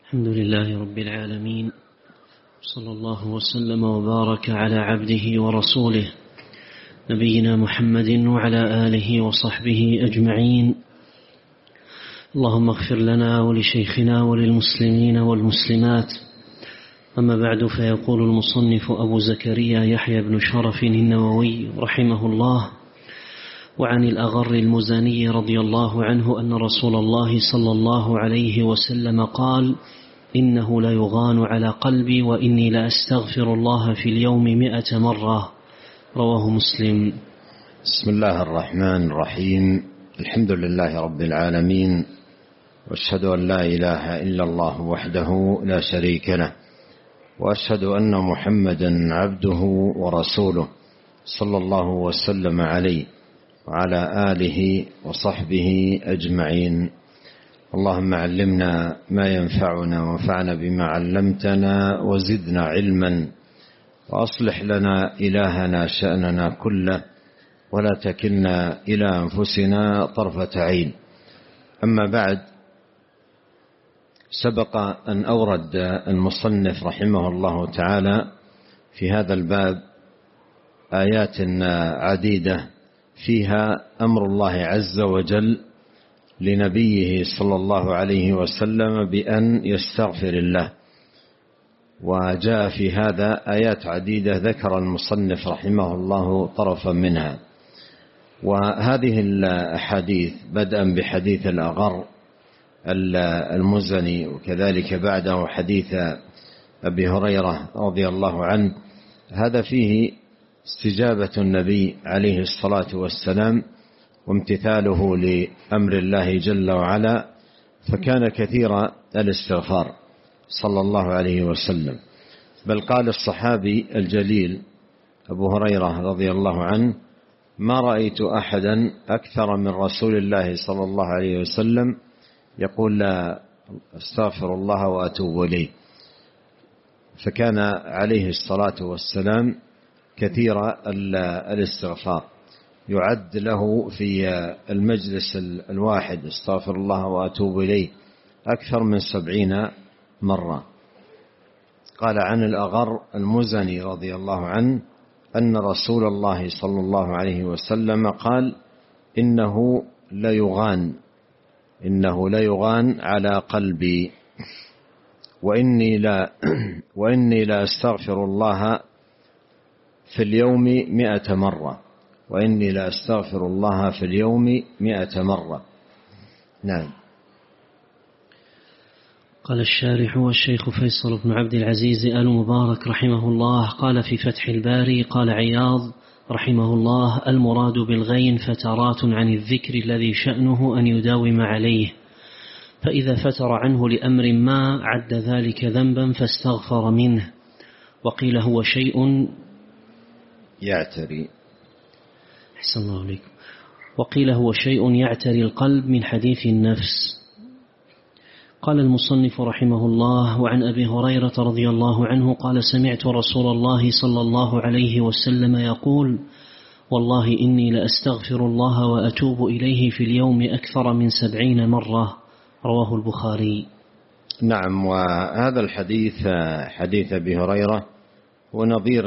الحمد لله رب العالمين، صلى الله وسلم وبارك على عبده ورسوله نبينا محمد وعلى آله وصحبه أجمعين. اللهم اغفر لنا ولشيخنا وللمسلمين والمسلمات. أما بعد، فيقول المصنف أبو زكريا يحيى بن شرف النووي رحمه الله: وعن الأغر المزني رضي الله عنه أن رسول الله صلى الله عليه وسلم قال: إنه ليغان على قلبي وإني لأستغفر الله في اليوم 100 مرة. رواه مسلم. بسم الله الرحمن الرحيم. الحمد لله رب العالمين، وأشهد أن لا إله إلا الله وحده لا شريك له، وأشهد أن محمدا عبده ورسوله صلى الله وسلم عليه وعلى آله وصحبه أجمعين. اللهم علمنا ما ينفعنا وانفعنا بما علمتنا وزدنا علما، وأصلح لنا إلهنا شأننا كله، ولا تكلنا إلى أنفسنا طرفة عين. أما بعد، سبق أن أورد المصنف رحمه الله تعالى في هذا الباب آيات عديدة فيها أمر الله عز وجل لنبيه صلى الله عليه وسلم بأن يستغفر الله، وجاء في هذا آيات عديدة ذكر المصنف رحمه الله طرفا منها. وهذه الأحاديث بدءا بحديث الأغر المزني، وكذلك بعده حديث أبي هريرة رضي الله عنه، هذا فيه استجابة النبي عليه الصلاة والسلام وامتثاله لأمر الله جل وعلا، فكان كثير الاستغفار صلى الله عليه وسلم. بل قال الصحابي الجليل أبو هريرة رضي الله عنه: ما رأيت أحدا أكثر من رسول الله صلى الله عليه وسلم يقول: لا أستغفر الله وأتوب إليه. فكان عليه الصلاة والسلام كثير الاستغفار، يعد له في المجلس الواحد استغفر الله وأتوب إليه أكثر من 70 مرة. قال عن الأغر المزني رضي الله عنه أن رسول الله صلى الله عليه وسلم قال: إنه ليغان على قلبي وإني لا أستغفر الله في اليوم 100 مرة. وإني لا أستغفر الله في اليوم 100 مرة. نعم. قال الشارح والشيخ فيصل بن عبد العزيز آل مبارك رحمه الله قال في فتح الباري: قال عياض رحمه الله: المراد بالغين فترات عن الذكر الذي شأنه أن يداوم عليه، فإذا فتر عنه لأمر ما عد ذلك ذنبا فاستغفر منه. وقيل هو شيء يعتري أحسن الله عليكم. وقيل هو شيء يعتري القلب من حديث النفس. قال المصنف رحمه الله: وعن أبي هريرة رضي الله عنه قال: سمعت رسول الله صلى الله عليه وسلم يقول: والله إني لأستغفر الله وأتوب إليه في اليوم أكثر من 70 مرة. رواه البخاري. نعم. وهذا الحديث حديث أبي هريرة ونظير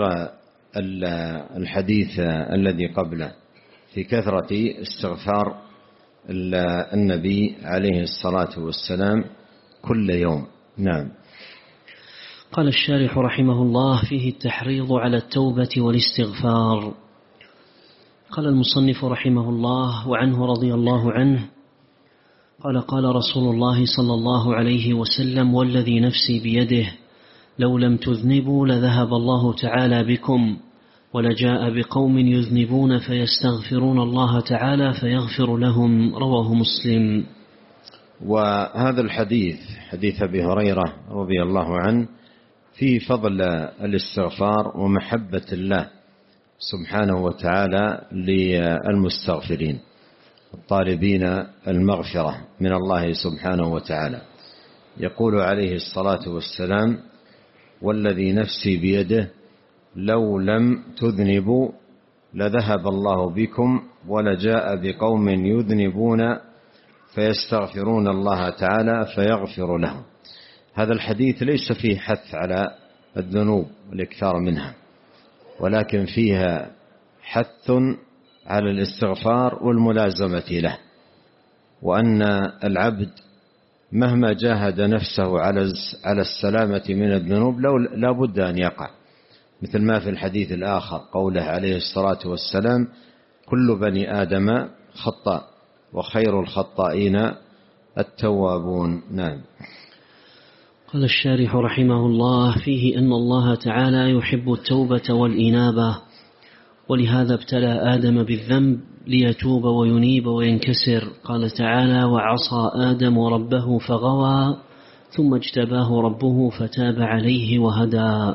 الحديث الذي قبله في كثرة استغفار النبي عليه الصلاة والسلام كل يوم. نعم. قال الشارح رحمه الله: فيه التحريض على التوبة والاستغفار. قال المصنف رحمه الله: وعنه رضي الله عنه قال: قال رسول الله صلى الله عليه وسلم: والذي نفسي بيده لو لم تذنبوا لذهب الله تعالى بكم، ولجاء بقوم يذنبون فيستغفرون الله تعالى فيغفر لهم. رواه مسلم. وهذا الحديث حديث أبي هريرة رضي الله عنه فيه فضل الاستغفار ومحبة الله سبحانه وتعالى للمستغفرين الطالبين المغفرة من الله سبحانه وتعالى. يقول عليه الصلاة والسلام: والذي نفسي بيده لو لم تذنبوا لذهب الله بكم، ولجاء بقوم يذنبون فيستغفرون الله تعالى فيغفر لهم. هذا الحديث ليس فيه حث على الذنوب والإكثار منها، ولكن فيها حث على الاستغفار والملازمة له، وأن العبد مهما جاهد نفسه على السلامة من الذنوب لا بد أن يقع، مثل ما في الحديث الآخر قوله عليه الصلاة والسلام: كل بني آدم خطاء وخير الخطائين التوابون. نعم. قال الشارح رحمه الله: فيه أن الله تعالى يحب التوبة والإنابة، ولهذا ابتلى آدم بالذنب ليتوب وينيب وينكسر. قال تعالى: وعصى آدم ربه فغوى ثم اجتباه ربه فتاب عليه وهدى.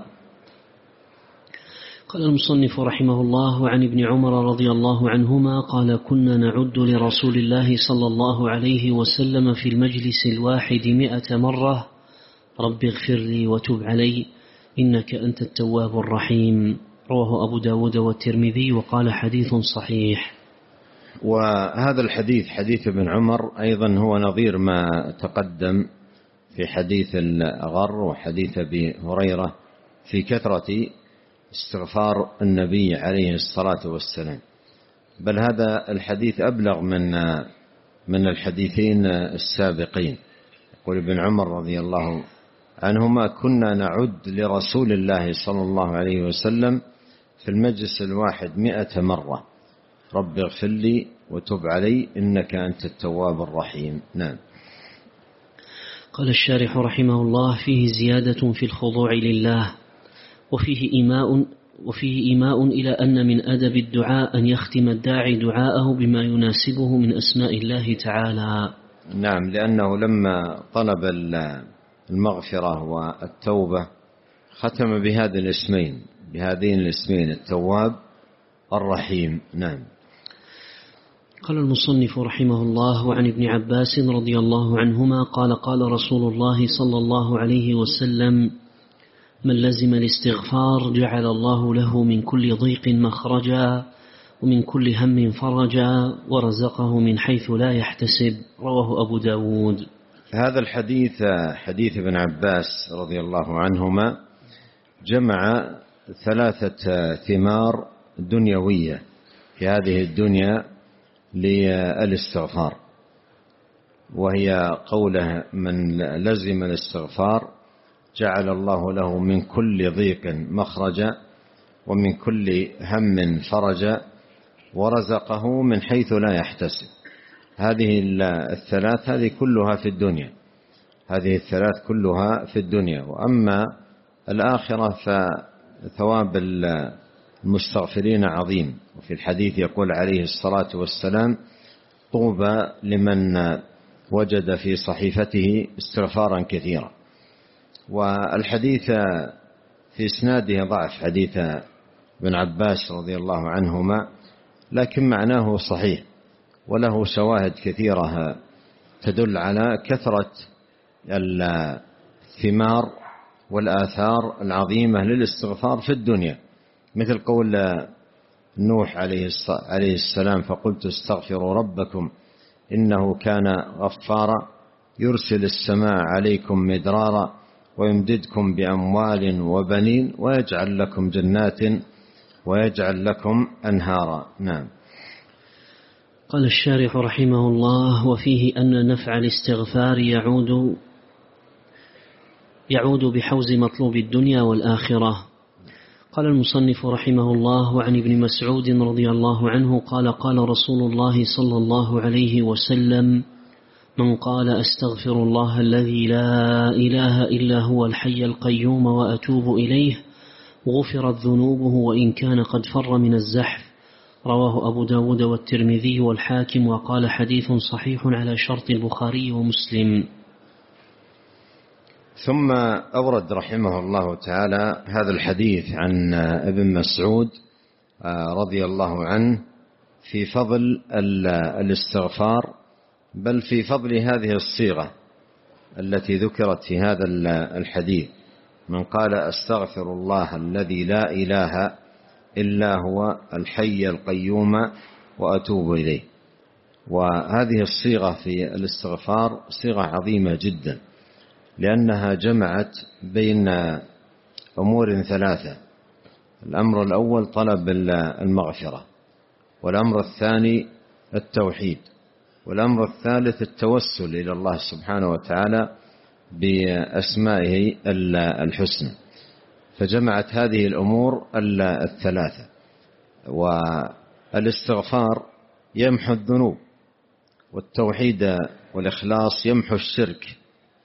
قال المصنف رحمه الله: عن ابن عمر رضي الله عنهما قال: كنا نعد لرسول الله صلى الله عليه وسلم في المجلس الواحد 100 مرة: رب اغفر لي وتب علي إنك أنت التواب الرحيم. رواه أبو داود والترمذي وقال: حديث صحيح. وهذا الحديث حديث ابن عمر أيضا هو نظير ما تقدم في حديث الغر وحديث أبي هريرة في كثرة استغفار النبي عليه الصلاة والسلام، بل هذا الحديث أبلغ من الحديثين السابقين. يقول ابن عمر رضي الله عنهما: كنا نعد لرسول الله صلى الله عليه وسلم في المجلس الواحد 100 مرة: رب اغفر لي وتب علي إنك أنت التواب الرحيم. نعم. قال الشارح رحمه الله: فيه زيادة في الخضوع لله، وفيه إيماء إلى أن من أدب الدعاء أن يختم الداعي دعاءه بما يناسبه من أسماء الله تعالى. نعم، لأنه لما طلب المغفرة والتوبة ختم بهذين الاسمين التواب الرحيم. نعم. قال المصنف رحمه الله: وعن ابن عباس رضي الله عنهما قال: قال رسول الله صلى الله عليه وسلم: من لزم الاستغفار جعل الله له من كل ضيق مخرجا ومن كل هم فرجا ورزقه من حيث لا يحتسب. رواه أبو داود. هذا الحديث حديث ابن عباس رضي الله عنهما جمع 3 ثمار دنيوية في هذه الدنيا للاستغفار، وهي قوله: من لزم الاستغفار جعل الله له من كل ضيق مخرجا ومن كل هم فرجا ورزقه من حيث لا يحتسب. هذه الثلاث هذه كلها في الدنيا، وأما الآخرة فثواب المستغفرين عظيم. وفي الحديث يقول عليه الصلاة والسلام: طوبى لمن وجد في صحيفته استغفارا كثيرا. والحديث في إسناده ضعف، حديث ابن عباس رضي الله عنهما، لكن معناه صحيح وله شواهد كثيرة تدل على كثرة الثمار والآثار العظيمة للاستغفار في الدنيا، مثل قول نوح عليه السلام: فقلت استغفروا ربكم إنه كان غفارا يرسل السماء عليكم مدرارا ويمددكم بأموال وبنين ويجعل لكم جنات ويجعل لكم أنهارا. نعم. قال الشارح رحمه الله: وفيه أن نفع الاستغفار يعود بحوز مطلوب الدنيا والآخرة. قال المصنف رحمه الله: وعن ابن مسعود رضي الله عنه قال: قال رسول الله صلى الله عليه وسلم: من قال أستغفر الله الذي لا إله إلا هو الحي القيوم وأتوب إليه غفرت ذنوبه وإن كان قد فر من الزحف. رواه أبو داود والترمذي والحاكم وقال: حديث صحيح على شرط البخاري ومسلم. ثم أورد رحمه الله تعالى هذا الحديث عن ابن مسعود رضي الله عنه في فضل الاستغفار، بل في فضل هذه الصيغة التي ذكرت في هذا الحديث: من قال أستغفر الله الذي لا إله إلا هو الحي القيوم وأتوب إليه. وهذه الصيغة في الاستغفار صيغة عظيمة جدا، لأنها جمعت بين أمور ثلاثة: الأمر الأول طلب المغفرة، والأمر الثاني التوحيد، والأمر الثالث التوسل إلى الله سبحانه وتعالى بأسمائه الحسنى. فجمعت هذه الأمور الثلاثة. والاستغفار يمحو الذنوب، والتوحيد والإخلاص يمحو الشرك.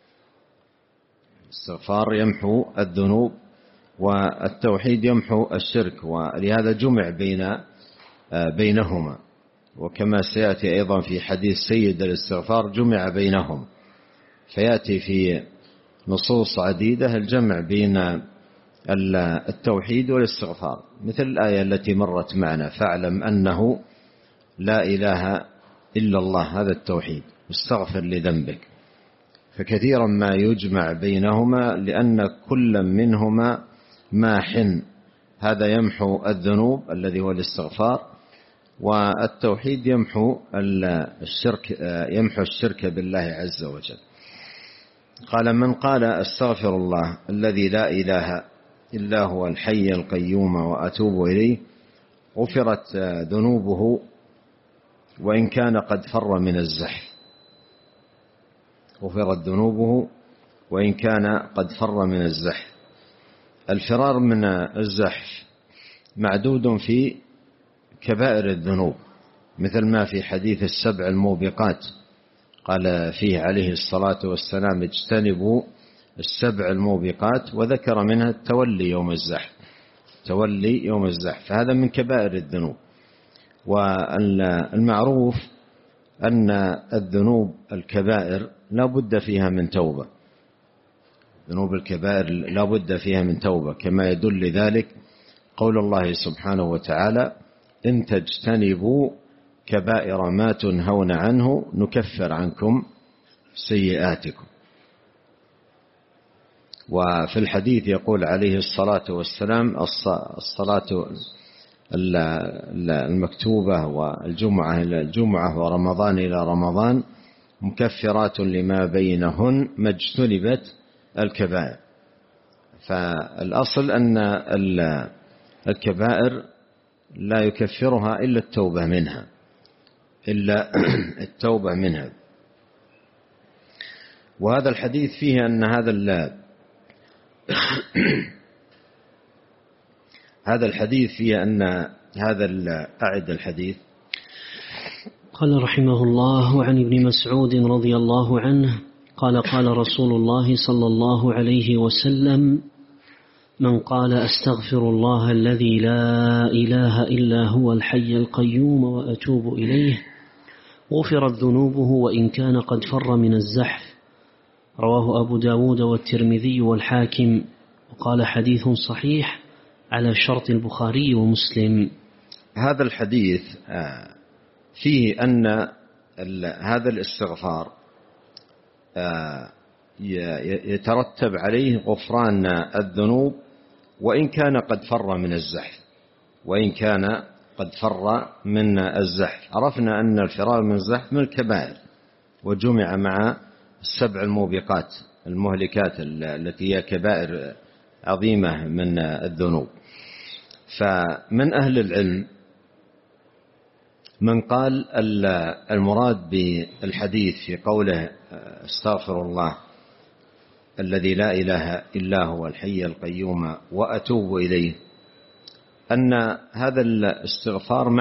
الاستغفار يمحو الذنوب، والتوحيد يمحو الشرك، ولهذا جمع بينهما. وكما سيأتي أيضا في حديث سيد الاستغفار جمع بينهم، فيأتي في نصوص عديدة الجمع بين التوحيد والاستغفار، مثل الآية التي مرت معنا: فاعلم أنه لا إله إلا الله، هذا التوحيد، واستغفر لذنبك. فكثيرا ما يجمع بينهما لأن كل منهما ماح، هذا يمحو الذنوب الذي هو الاستغفار، والتوحيد يمحو الشرك بالله عز وجل. قال: من قال استغفر الله الذي لا إله إلا هو الحي القيوم وأتوب إليه غفرت ذنوبه وإن كان قد فر من الزحف. غفرت ذنوبه وإن كان قد فر من الزحف. الفرار من الزحف معدود في كبائر الذنوب، مثل ما في حديث 7 الموبقات قال فيه عليه الصلاة والسلام: اجتنبوا 7 الموبقات، وذكر منها التولي يوم الزحف. تولي يوم الزحف، فهذا من كبائر الذنوب. والمعروف أن الذنوب الكبائر لا بد فيها من توبة. ذنوب الكبائر لا بد فيها من توبة، كما يدل ذلك قول الله سبحانه وتعالى: إن تجتنبوا كبائر ما تنهون عنه نكفر عنكم سيئاتكم. وفي الحديث يقول عليه الصلاة والسلام: الصلاة المكتوبة والجمعة إلى الجمعة ورمضان إلى رمضان مكفرات لما بينهن ما اجتنبت الكبائر. فالأصل أن الكبائر لا يكفرها إلا التوبة منها. وهذا الحديث فيه أن هذا الحديث فيه أن أعد الحديث. قال رحمه الله: عن ابن مسعود رضي الله عنه قال: قال رسول الله صلى الله عليه وسلم: من قال أستغفر الله الذي لا إله إلا هو الحي القيوم وأتوب إليه غفرت ذنوبه وإن كان قد فر من الزحف. رواه أبو داود والترمذي والحاكم، وقال: حديث صحيح على شرط البخاري ومسلم. هذا الحديث فيه أن هذا الاستغفار يترتب عليه غفران الذنوب وإن كان قد فر من الزحف. عرفنا أن الفرار من الزحف من الكبائر، وجمع مع 7 الموبقات المهلكات التي هي كبائر عظيمة من الذنوب. فمن أهل العلم من قال المراد بالحديث في قوله استغفر الله الذي لا إله إلا هو الحي القيوم وأتوب إليه أن هذا الاستغفار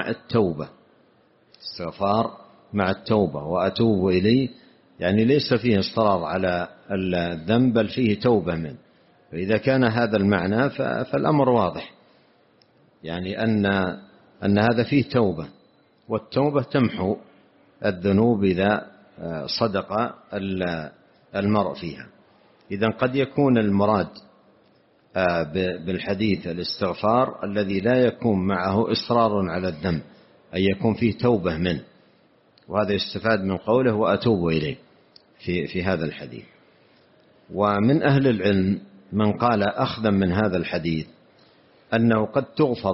مع التوبة، وأتوب إليه يعني ليس فيه اصرار على الذنب بل فيه توبة منه. فإذا كان هذا المعنى فالأمر واضح، يعني أن هذا فيه توبة، والتوبة تمحو الذنوب إذا صدق المرء فيها. إذن قد يكون المراد بالحديث الاستغفار الذي لا يكون معه إصرار على الذنب، أي يكون فيه توبة منه، وهذا يستفاد من قوله وأتوب إليه في هذا الحديث. ومن أهل العلم من قال أخذا من هذا الحديث أنه قد تغفر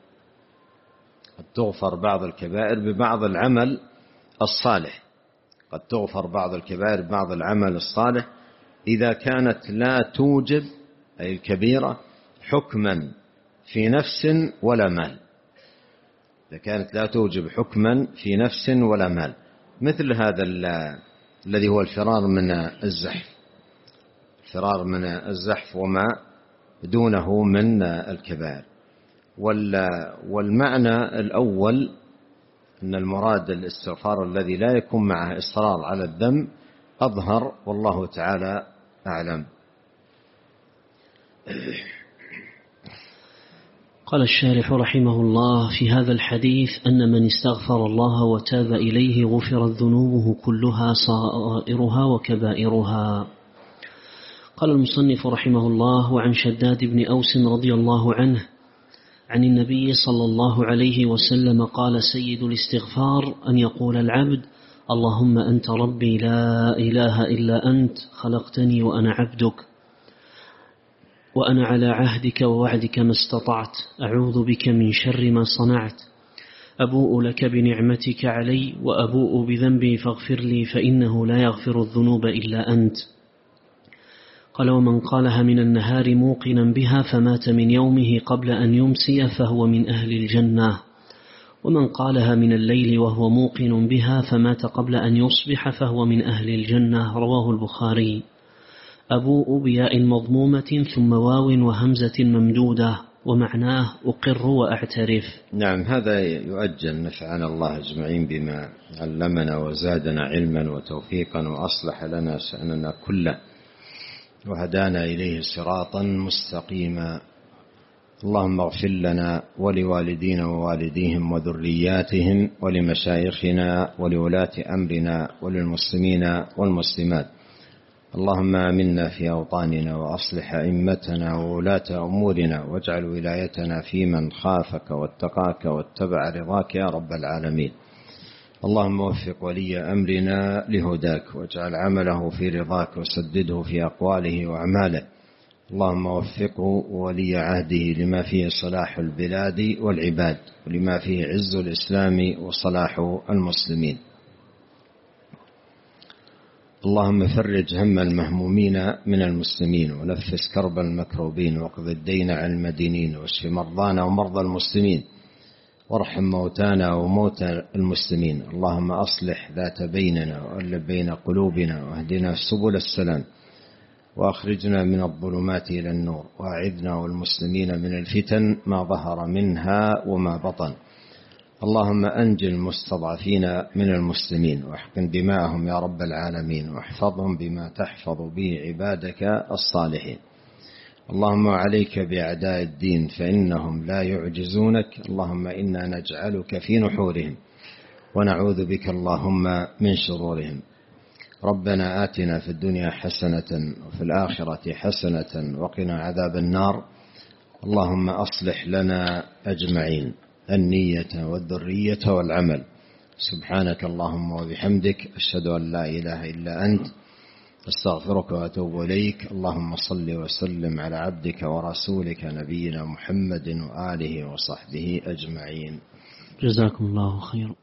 بعض الكبائر ببعض العمل الصالح، قد تغفر بعض الكبائر بعض العمل الصالح إذا كانت لا توجب، أي الكبيرة، حكما في نفس ولا مال، إذا كانت لا توجب حكما في نفس ولا مال، مثل هذا الذي هو الفرار من الزحف، الفرار من الزحف وما دونه من الكبائر. والمعنى الأول أن المراد الاستغفار الذي لا يكون معه إصرار على الذنب أظهر، والله تعالى أعلم. قال الشارح رحمه الله في هذا الحديث أن من استغفر الله وتاب إليه غفرت ذنوبه كلها صائرها وكبائرها. قال المصنف رحمه الله: وعن شداد بن أوس رضي الله عنه عن النبي صلى الله عليه وسلم قال: سيد الاستغفار أن يقول العبد: اللهم أنت ربي لا إله إلا أنت، خلقتني وأنا عبدك، وأنا على عهدك ووعدك ما استطعت، أعوذ بك من شر ما صنعت، أبوء لك بنعمتك علي وأبوء بذنبي فاغفر لي فإنه لا يغفر الذنوب إلا أنت. قال: ومن قالها من النهار موقنا بها فمات من يومه قبل أن يمسي فهو من أهل الجنة، ومن قالها من الليل وهو موقن بها فمات قبل أن يصبح فهو من أهل الجنة. رواه البخاري. أبوء بياء مضمومة ثم واو وهمزة ممدودة، ومعناه أقر وأعترف. نعم، هذا يؤجل. نفعنا الله أجمعين بما علمنا وزادنا علما وتوفيقا وأصلح لنا شأننا كله وهدانا إليه صراطا مستقيما. اللهم اغفر لنا ولوالدينا ووالديهم وذرياتهم ولمشايخنا ولولاة أمرنا وللمسلمين والمسلمات. اللهم آمنا في أوطاننا وأصلح أئمتنا وولاة أمورنا، واجعل ولايتنا في من خافك واتقاك واتبع رضاك يا رب العالمين. اللهم وفق ولي أمرنا لهداك، واجعل عمله في رضاك، وسدده في أقواله وأعماله. اللهم وفقه ولي عهده لما فيه صلاح البلاد والعباد، ولما فيه عز الإسلام وصلاح المسلمين. اللهم فرج هم المهمومين من المسلمين، ونفس كرب المكروبين، واقض الدين عن المدينين، واشف مرضانا ومرضى المسلمين، وارحم موتانا وموتى المسلمين. اللهم أصلح ذات بيننا وألف بين قلوبنا، واهدنا سبل السلام، وأخرجنا من الظلمات إلى النور، وأعذنا والمسلمين من الفتن ما ظهر منها وما بطن. اللهم أنجِ المستضعفين من المسلمين، واحقن دماءهم يا رب العالمين، واحفظهم بما تحفظ به عبادك الصالحين. اللهم عليك بأعداء الدين فإنهم لا يعجزونك. اللهم إنا نجعلك في نحورهم ونعوذ بك اللهم من شرورهم. ربنا آتنا في الدنيا حسنة وفي الآخرة حسنة وقنا عذاب النار. اللهم أصلح لنا أجمعين النية والذرية والعمل. سبحانك اللهم وبحمدك، أشهد أن لا إله إلا أنت، أستغفرك وأتوب إليك. اللهم صل وسلم على عبدك ورسولك نبينا محمد وآله وصحبه أجمعين. جزاكم الله خيرا.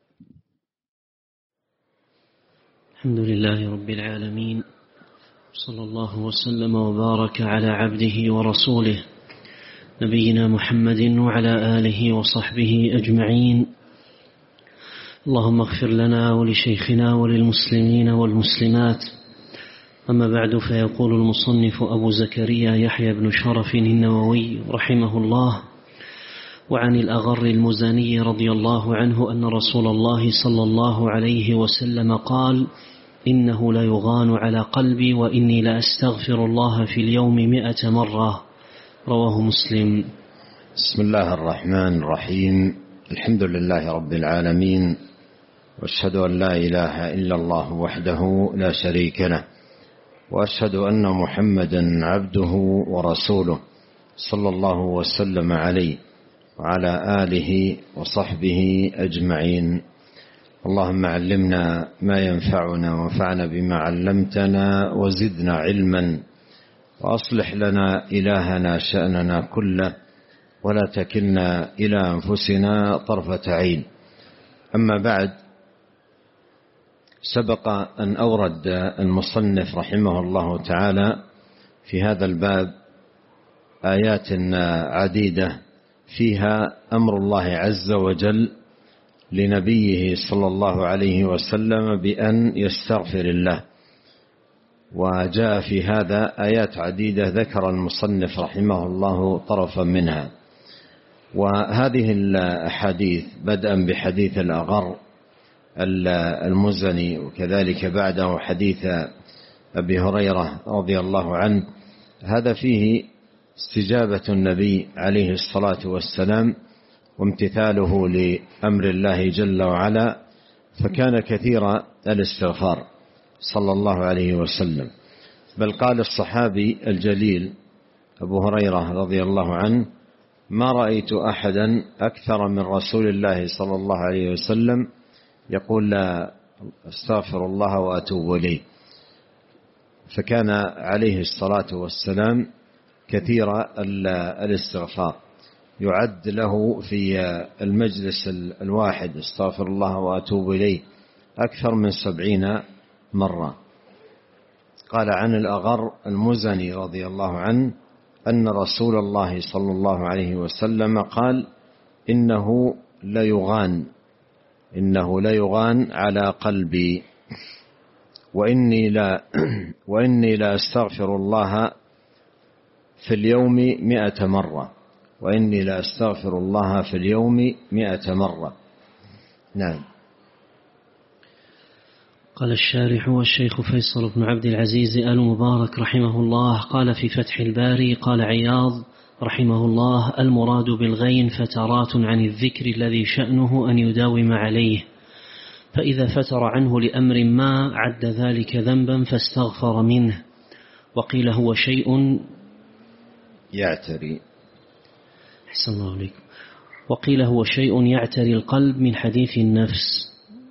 الحمد لله رب العالمين، صلى الله وسلم وبارك على عبده ورسوله نبينا محمد وعلى آله وصحبه أجمعين. اللهم اغفر لنا ولشيخنا وللمسلمين والمسلمات. أما بعد، فيقول المصنف أبو زكريا يحيى بن شرف النووي رحمه الله: وعن الأغر المزني رضي الله عنه أن رسول الله صلى الله عليه وسلم قال: إنه لا يغان على قلبي وإني لأستغفر الله في اليوم 100 مرة. رواه مسلم. بسم الله الرحمن الرحيم. الحمد لله رب العالمين، واشهد أن لا إله إلا الله وحده لا شريك له، وأشهد أن محمدا عبده ورسوله صلى الله وسلم عليه وعلى آله وصحبه أجمعين. اللهم علمنا ما ينفعنا، وانفعنا بما علمتنا، وزدنا علما، وأصلح لنا إلهنا شأننا كله، ولا تكلنا إلى أنفسنا طرفة عين. أما بعد، سبق أن أورد المصنف رحمه الله تعالى في هذا الباب آيات عديدة فيها أمر الله عز وجل لنبيه صلى الله عليه وسلم بأن يستغفر الله، وجاء في هذا آيات عديدة ذكر المصنف رحمه الله طرفا منها. وهذه الأحاديث بدءا بحديث الأغر المزني وكذلك بعده حديث أبي هريرة رضي الله عنه، هذا فيه استجابة النبي عليه الصلاة والسلام وامتثاله لأمر الله جل وعلا، فكان كثير الاستغفار صلى الله عليه وسلم. بل قال الصحابي الجليل أبو هريرة رضي الله عنه: ما رأيت أحدا أكثر من رسول الله صلى الله عليه وسلم يقول لا استغفر الله وأتوب إليه. فكان عليه الصلاة والسلام كثير الاستغفار، يعد له في المجلس الواحد استغفر الله وأتوب إليه أكثر من 70 مرة. قال عن الأغر المزني رضي الله عنه أن رسول الله صلى الله عليه وسلم قال: إنه ليغان على قلبي وإني لا أستغفر الله في اليوم 100 مرة، وإني لا أستغفر الله في اليوم 100 مرة. نعم. قال الشارح والشيخ فيصل بن عبد العزيز آل مبارك رحمه الله قال في فتح الباري: قال عياض رحمه الله: المراد بالغين فترات عن الذكر الذي شأنه أن يداوم عليه، فإذا فتر عنه لأمر ما عد ذلك ذنبا فاستغفر منه. وقيل هو شيء يعتري أحسن الله عليكم. وقيل هو شيء يعتري القلب من حديث النفس.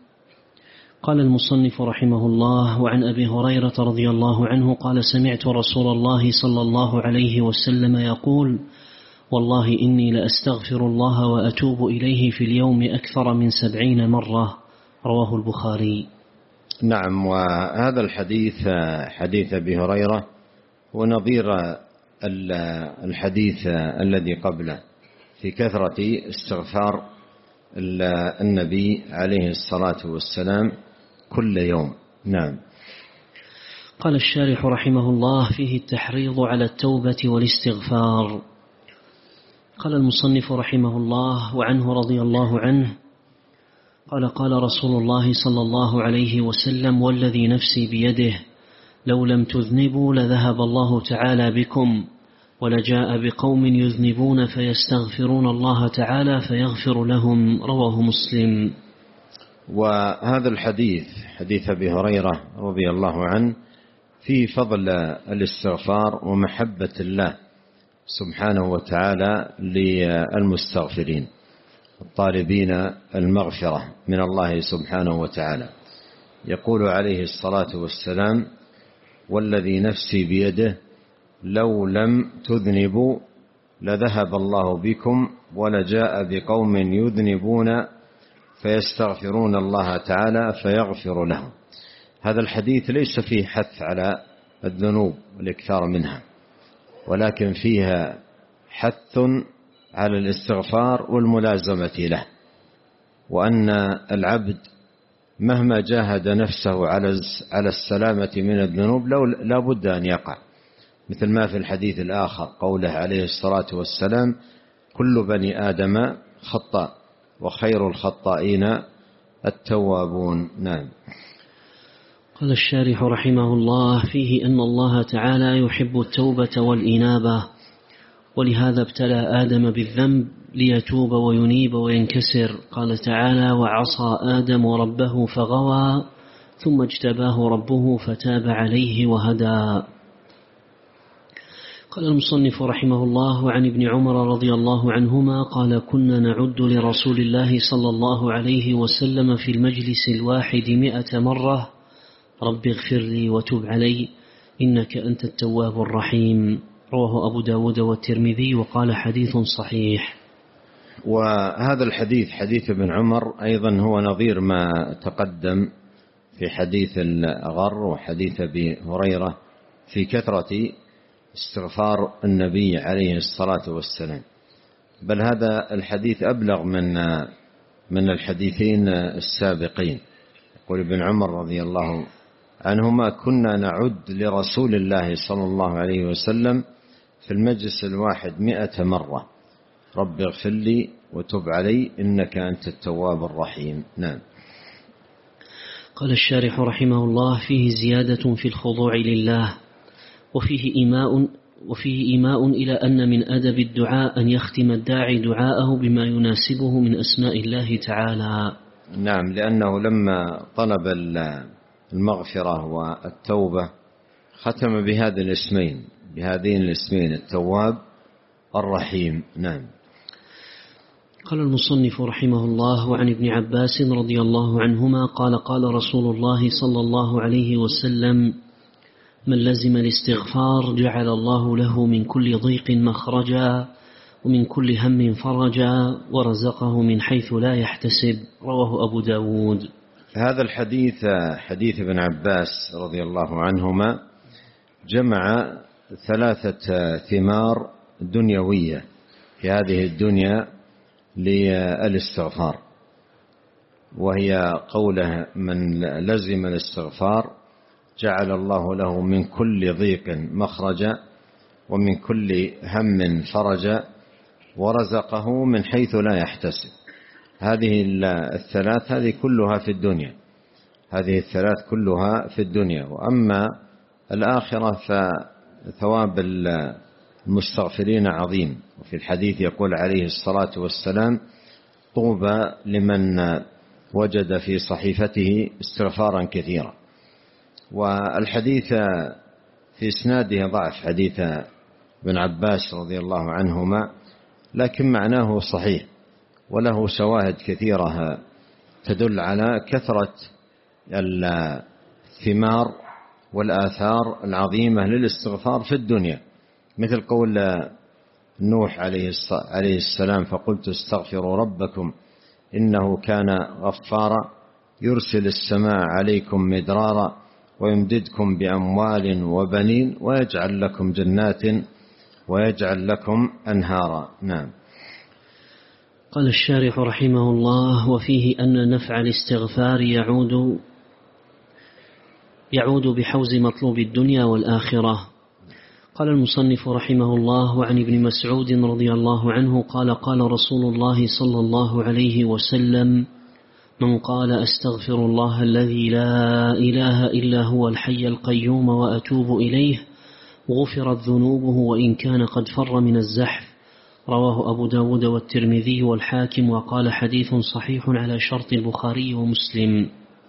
قال المصنف رحمه الله: وعن أبي هريرة رضي الله عنه قال: سمعت رسول الله صلى الله عليه وسلم يقول: والله إني لأستغفر الله وأتوب إليه في اليوم أكثر من 70 مرة. رواه البخاري. نعم. وهذا الحديث حديث أبي هريرة ونظير الحديث الذي قبله في كثرة استغفار النبي عليه الصلاة والسلام كل يوم. نعم. قال الشارح رحمه الله: فيه التحريض على التوبة والاستغفار. قال المصنف رحمه الله: وعنه رضي الله عنه قال: قال رسول الله صلى الله عليه وسلم: والذي نفسي بيده لو لم تذنبوا لذهب الله تعالى بكم ولجاء بقوم يذنبون فيستغفرون الله تعالى فيغفر لهم. رواه مسلم. وهذا الحديث حديث أبي هريرة رضي الله عنه فيه فضل الاستغفار ومحبة الله سبحانه وتعالى للمستغفرين الطالبين المغفرة من الله سبحانه وتعالى. يقول عليه الصلاة والسلام: والذي نفسي بيده لو لم تذنبوا لذهب الله بكم ولجاء بقوم يذنبون فيستغفرون الله تعالى فيغفر لهم. هذا الحديث ليس فيه حث على الذنوب والإكثار منها، ولكن فيها حث على الاستغفار والملازمة له، وأن العبد مهما جاهد نفسه على السلامة من الذنوب لا بد أن يقع، مثل ما في الحديث الآخر قوله عليه الصلاة والسلام: كل بني آدم خطاء وخير الخطائين التوابون. نعم. قال الشارح رحمه الله: فيه أن الله تعالى يحب التوبة والإنابة، ولهذا ابتلى آدم بالذنب ليتوب وينيب وينكسر. قال تعالى: وعصى آدم ربه فغوى ثم اجتباه ربه فتاب عليه وهدى. قال المصنف رحمه الله: وعن ابن عمر رضي الله عنهما قال: كنا نعد لرسول الله صلى الله عليه وسلم في المجلس الواحد 100 مرة: رب اغفر لي وتب علي إنك أنت التواب الرحيم. رواه أبو داود والترمذي وقال: حديث صحيح. وهذا الحديث حديث ابن عمر أيضا هو نظير ما تقدم في حديث الغر وحديث أبي هريرة في كثرة استغفار النبي عليه الصلاة والسلام، بل هذا الحديث أبلغ من الحديثين السابقين. يقول ابن عمر رضي الله عنهما: كنا نعد لرسول الله صلى الله عليه وسلم في المجلس الواحد 100 مرة: رب اغفر لي وتب علي إنك أنت التواب الرحيم. نعم. قال الشارح رحمه الله: فيه زيادة في الخضوع لله، وفيه إيماء إلى أن من أدب الدعاء أن يختم الداعي دعاءه بما يناسبه من أسماء الله تعالى. نعم، لأنه لما طلب المغفرة والتوبة ختم بهذين الاسمين التواب الرحيم. نعم. قال المصنف رحمه الله: وعن ابن عباس رضي الله عنهما قال: قال رسول الله صلى الله عليه وسلم: من لزم الاستغفار جعل الله له من كل ضيق مخرجا ومن كل هم فرجا ورزقه من حيث لا يحتسب. رواه أبو داود. هذا الحديث حديث ابن عباس رضي الله عنهما جمع 3 ثمار دنيوية في هذه الدنيا للاستغفار، وهي قوله: من لزم الاستغفار جعل الله له من كل ضيق مخرجا ومن كل هم فرجا ورزقه من حيث لا يحتسب. هذه الثلاث هذه كلها في الدنيا، هذه الثلاث كلها في الدنيا. وأما الآخرة فثواب المستغفرين عظيم. وفي الحديث يقول عليه الصلاة والسلام: طوبى لمن وجد في صحيفته استغفارا كثيرا. والحديث في إسناده ضعف، حديث ابن عباس رضي الله عنهما، لكن معناه صحيح وله شواهد كثيرة تدل على كثرة الثمار والآثار العظيمة للاستغفار في الدنيا، مثل قول نوح عليه السلام: فقلت استغفروا ربكم إنه كان غفارا يرسل السماء عليكم مدرارا ويمددكم بأموال وبنين ويجعل لكم جنات ويجعل لكم أنهارا. نعم. قال الشارح رحمه الله: وفيه أن نفع الاستغفار يعود بحوز مطلوب الدنيا والآخرة. قال المصنف رحمه الله: وعن ابن مسعود رضي الله عنه قال: قال رسول الله صلى الله عليه وسلم: من قال أستغفر الله الذي لا إله إلا هو الحي القيوم وأتوب إليه غفرت ذنوبه وإن كان قد فر من الزحف. رواه أبو داود والترمذي والحاكم، وقال: حديث صحيح على شرط البخاري ومسلم.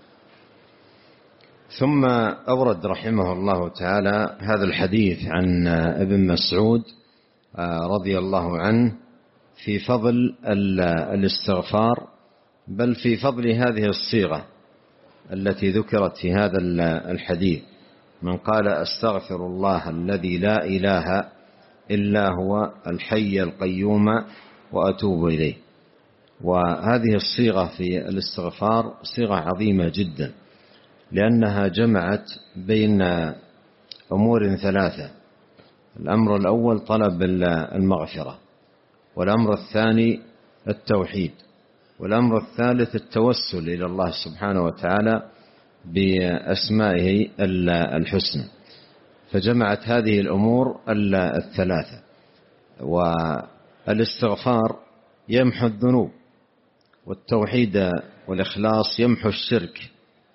ثم أورد رحمه الله تعالى هذا الحديث عن ابن مسعود رضي الله عنه في فضل الاستغفار، بل في فضل هذه الصيغة التي ذكرت في هذا الحديث: من قال أستغفر الله الذي لا إله إلا هو الحي القيوم وأتوب إليه. وهذه الصيغة في الاستغفار صيغة عظيمة جدا، لأنها جمعت بين أمور 3: الأمر الأول طلب المغفرة، والأمر الثاني التوحيد، والأمر الثالث التوسل إلى الله سبحانه وتعالى بأسمائه الحسنى. فجمعت هذه الأمور 3. والاستغفار يمحو الذنوب، والتوحيد والإخلاص يمحو الشرك.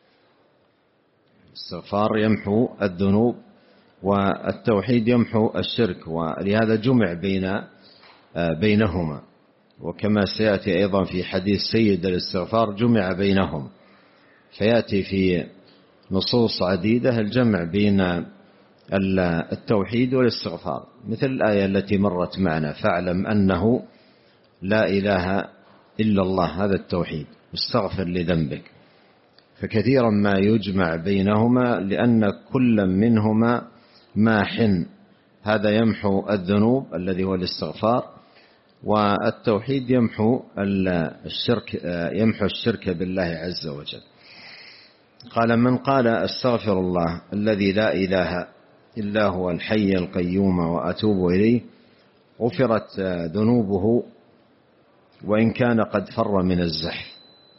الاستغفار يمحو الذنوب والتوحيد يمحو الشرك، ولهذا جمع بينهما. وكما سيأتي أيضا في حديث سيد الاستغفار جمع بينهم، فيأتي في نصوص عديدة الجمع بين التوحيد والاستغفار، مثل الآية التي مرت معنا: فاعلم أنه لا إله إلا الله، هذا التوحيد، واستغفر لذنبك. فكثيرا ما يجمع بينهما لأن كل منهما ماح، هذا يمحو الذنوب الذي هو الاستغفار، والتوحيد يمحو الشرك بالله عز وجل. قال: من قال استغفر الله الذي لا إله إلا هو الحي القيوم وأتوب إليه غفرت ذنوبه وإن كان قد فر من الزحف.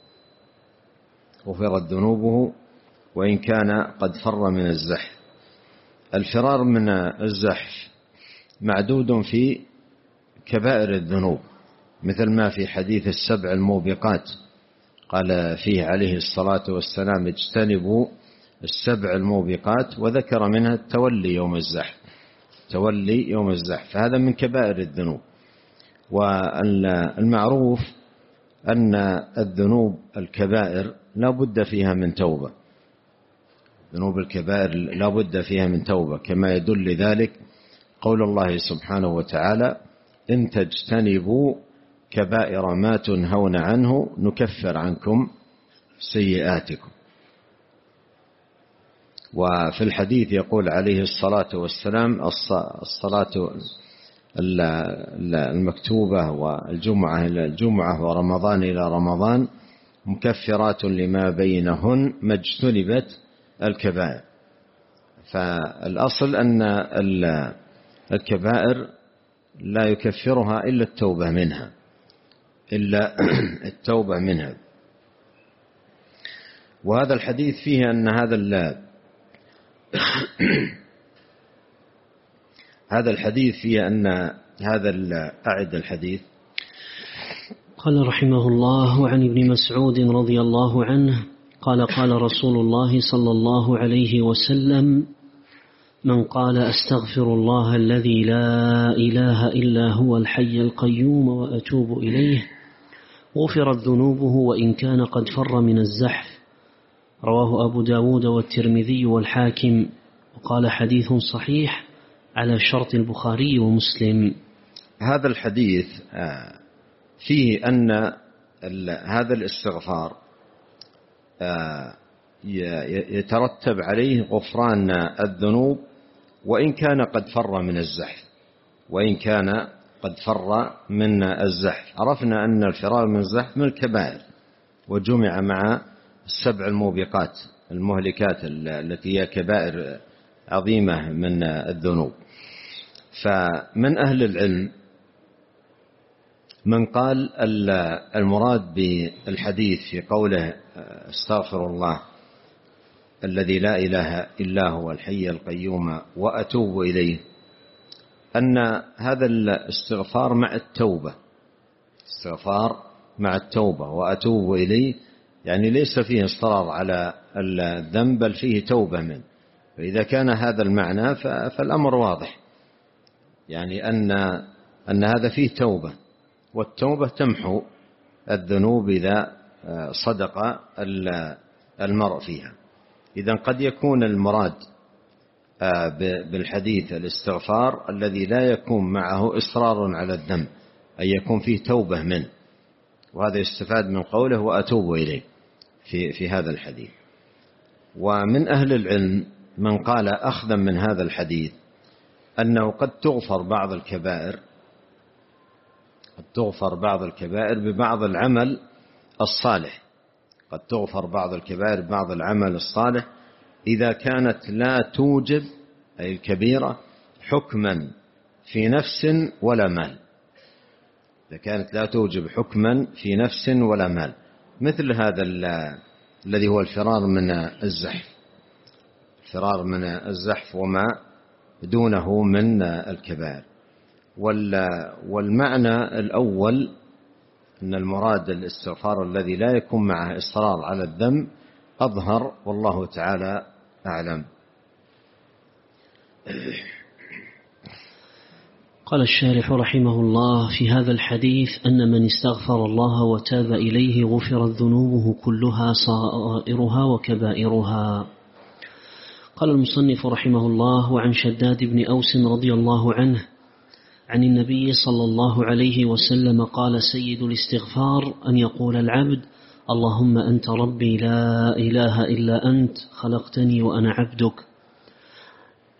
غفرت ذنوبه وإن كان قد فر من الزحف. الفرار من الزحف معدود في كبائر الذنوب، مثل ما في حديث 7 الموبقات قال فيه عليه الصلاة والسلام: اجتنبوا 7 الموبقات، وذكر منها التولي يوم الزحف. تولي يوم الزحف هذا من كبائر الذنوب. والمعروف أن الذنوب الكبائر لا بد فيها من توبة. ذنوب الكبائر لا بد فيها من توبة، كما يدل ذلك قول الله سبحانه وتعالى: إن تجتنبوا كبائر ما تنهون عنه نكفر عنكم سيئاتكم. وفي الحديث يقول عليه الصلاة والسلام: الصلاة المكتوبة والجمعة إلى الجمعة ورمضان إلى رمضان مكفرات لما بينهن ما اجتنبت الكبائر. فالأصل أن الكبائر لا يكفرها إلا التوبة منها، إلا التوبة منها. وهذا الحديث فيه أن هذا الحديث فيه أن أعد الحديث. قال رحمه الله: عن ابن مسعود رضي الله عنه قال: قال رسول الله صلى الله عليه وسلم: من قال أستغفر الله الذي لا إله إلا هو الحي القيوم وأتوب إليه غفرت ذنوبه وإن كان قد فر من الزحف. رواه أبو داود والترمذي والحاكم، وقال حديث صحيح على شرط البخاري ومسلم. هذا الحديث فيه أن هذا الاستغفار يترتب عليه غفران الذنوب وإن كان قد فر من الزحف. وإن كان قد فر من الزحف. عرفنا أن الفرار من الزحف من الكبائر، وجمع مع 7 الموبقات المهلكات التي هي كبائر عظيمة من الذنوب. فمن أهل العلم من قال المراد بالحديث في قوله استغفر الله الذي لا إله إلا هو الحي القيوم وأتوب إليه أن هذا الاستغفار مع التوبة. استغفار مع التوبة وأتوب إليه يعني ليس فيه إصرار على الذنب بل فيه توبة منه. فإذا كان هذا المعنى فالأمر واضح، يعني أن هذا فيه توبة، والتوبة تمحو الذنوب إذا صدق المرء فيها. إذن قد يكون المراد بالحديث الاستغفار الذي لا يكون معه إصرار على الذنب، أي يكون فيه توبة منه، وهذا يستفاد من قوله وأتوب إليه في هذا الحديث. ومن أهل العلم من قال أخذا من هذا الحديث أنه قد تغفر بعض الكبائر، قد تغفر بعض الكبائر ببعض العمل الصالح. قد تغفر بعض الكبائر ببعض العمل الصالح إذا كانت لا توجب، أي الكبيرة، حكما في نفس ولا مال. إذا كانت لا توجب حكما في نفس ولا مال، مثل هذا الذي هو الفرار من الزحف. الفرار من الزحف وما دونه من الكبائر. والمعنى الأول أن المراد الاستغفار الذي لا يكون معه إصرار على الذنب أظهر، والله تعالى أعلم. قال الشارح رحمه الله: في هذا الحديث أن من استغفر الله وتاب إليه غفرت ذنوبه كلها صغائرها وكبائرها. قال المصنف رحمه الله: وعن شداد بن أوس رضي الله عنه عن النبي صلى الله عليه وسلم قال: سيد الاستغفار أن يقول العبد: اللهم أنت ربي لا إله إلا أنت خلقتني وأنا عبدك،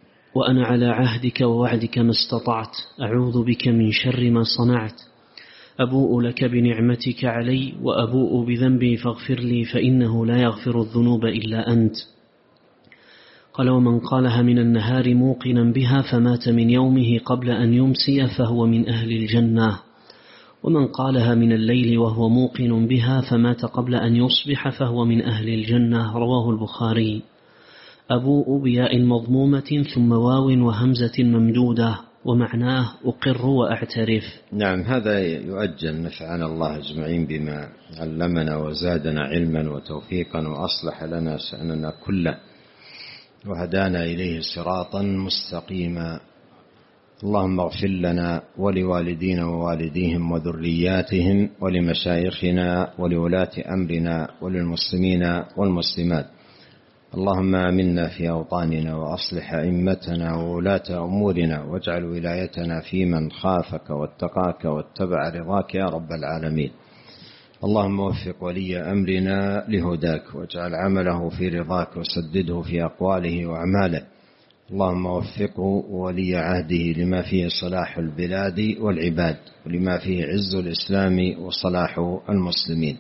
وأنا على عهدك ووعدك ما استطعت، أعوذ بك من شر ما صنعت، أبوء لك بنعمتك علي وأبوء بذنبي فاغفر لي فإنه لا يغفر الذنوب إلا أنت. قال: ومن قالها من النهار موقنا بها فمات من يومه قبل أن يمسي فهو من أهل الجنة، ومن قالها من الليل وهو موقن بها فمات قبل أن يصبح فهو من أهل الجنة. رواه البخاري. أبوء بياء مضمومة ثم واو وهمزة ممدودة، ومعناه أقر وأعترف. نعم، هذا يؤجل. نفعنا الله أجمعين بما علمنا وزادنا علما وتوفيقا وأصلح لنا شأننا كله وهدانا إليه صراطا مستقيما. اللهم اغفر لنا ولوالدينا ووالديهم وذرياتهم ولمشايخنا ولولاة أمرنا وللمسلمين والمسلمات. اللهم آمنا في أوطاننا وأصلح أئمتنا وولاة أمورنا واجعل ولايتنا في من خافك واتقاك واتبع رضاك يا رب العالمين. اللهم وفق ولي أمرنا لهداك واجعل عمله في رضاك وسدده في أقواله وأعماله. اللهم وفقه ولي عهده لما فيه صلاح البلاد والعباد ولما فيه عز الإسلام وصلاح المسلمين.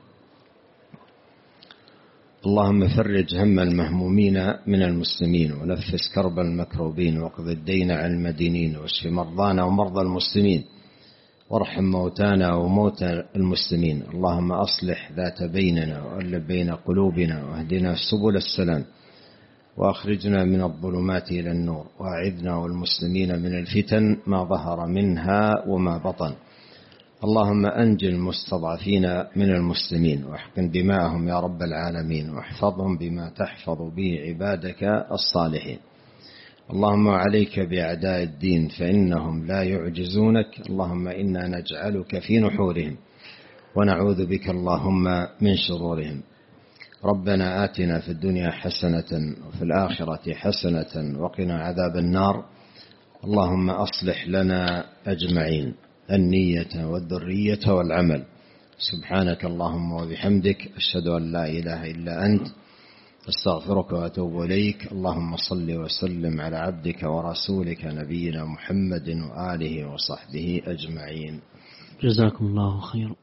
اللهم فرج هم المهمومين من المسلمين ونفس كرب المكروبين واقض الدين عن المدينين واشف مرضانا ومرضى المسلمين وارحم موتانا وموتى المسلمين. اللهم أصلح ذات بيننا وألف بين قلوبنا واهدنا سبل السلام وأخرجنا من الظلمات إلى النور وأعذنا والمسلمين من الفتن ما ظهر منها وما بطن. اللهم أنجِ المستضعفين من المسلمين واحقن دماءهم يا رب العالمين واحفظهم بما تحفظ به عبادك الصالحين. اللهم عليك بأعداء الدين فإنهم لا يعجزونك. اللهم إنا نجعلك في نحورهم ونعوذ بك اللهم من شرورهم. ربنا آتنا في الدنيا حسنة وفي الآخرة حسنة وقنا عذاب النار. اللهم أصلح لنا أجمعين النية والذرية والعمل. سبحانك اللهم وبحمدك أشهد أن لا إله إلا أنت أستغفرك وأتوب إليك. اللهم صل وسلم على عبدك ورسولك نبينا محمد وآله وصحبه أجمعين. جزاكم الله خيرا.